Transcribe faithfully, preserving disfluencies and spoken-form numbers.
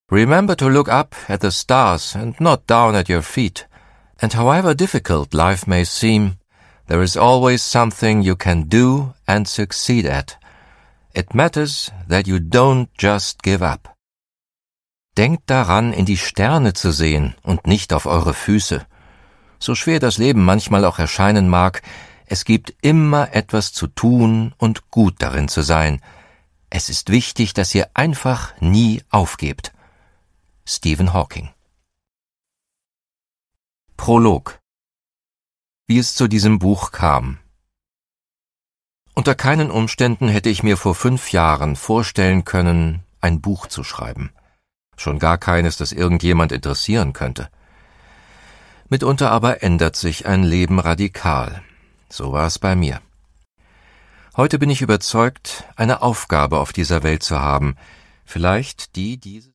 Remember to look up at the stars and not down at your feet. And however difficult life may seem, there is always something you can do and succeed at. It matters that you don't just give up. Denkt daran, in die Sterne zu sehen und nicht auf eure Füße. So schwer das Leben manchmal auch erscheinen mag, es gibt immer etwas zu tun und gut darin zu sein. Es ist wichtig, dass ihr einfach nie aufgebt. Stephen Hawking. Prolog. Wie es zu diesem Buch kam. Unter keinen Umständen hätte ich mir vor fünf Jahren vorstellen können, ein Buch zu schreiben. Schon gar keines, das irgendjemand interessieren könnte. Mitunter aber ändert sich ein Leben radikal. So war es bei mir. Heute bin ich überzeugt, eine Aufgabe auf dieser Welt zu haben, vielleicht die, diese